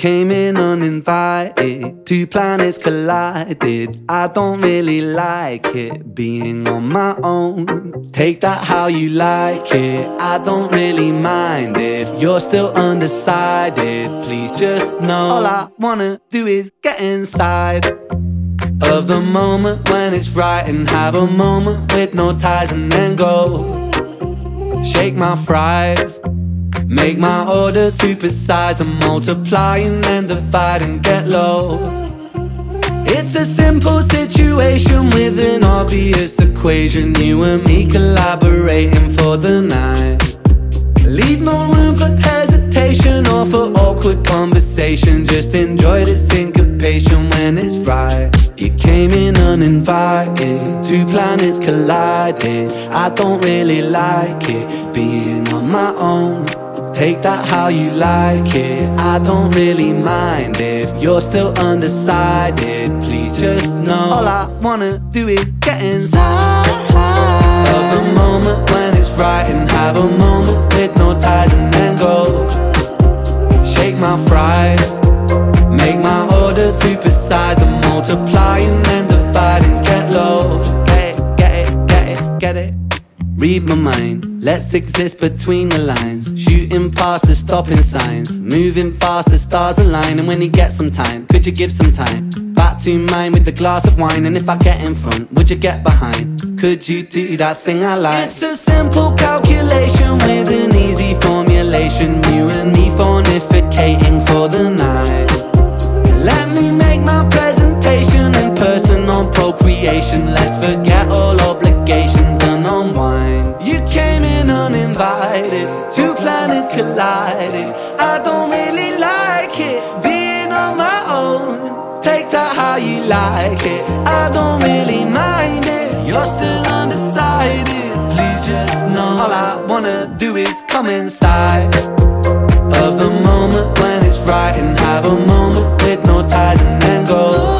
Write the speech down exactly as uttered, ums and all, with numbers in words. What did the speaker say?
came in uninvited, two planets collided. I don't really like it, being on my own. Take that how you like it, I don't really mind if you're still undecided. Please just know, all I wanna do is get inside of the moment when it's right, and have a moment with no ties, and then go shake my fries, make my order supersize, and multiply and then divide and get low. It's a simple situation with an obvious equation, you and me collaborating for the night. Leave no room for hesitation or for awkward conversation, just enjoy the syncopation when it's right. You came in uninvited, two planets collided. I don't really like it, being on my own. Take that how you like it, I don't really mind if you're still undecided. Please just know, all I wanna do is get inside of the moment when it's right, and have a moment with no ties, and then go shake my fries, make my order supersize, and multiply and then divide and get low. Get it, get it, get it, get it. Read my mind, let's exist between the lines, shooting past the stopping signs, moving fast, the stars align. And when you get some time, could you give some time back to mine with a glass of wine? And if I get in front, would you get behind? Could you do that thing I like? It's a simple calculation with an easy formulation, you and me fornicating for the night. Let me make my presentation in person on procreation. Let's forget all obligations and unwind. You came in uninvited, two planets collided. I don't really like it, being on my own. Take that how you like it, I don't really mind it. You're still undecided, please just know, all I wanna do is come inside of the moment when it's right, and have a moment with no ties, and then go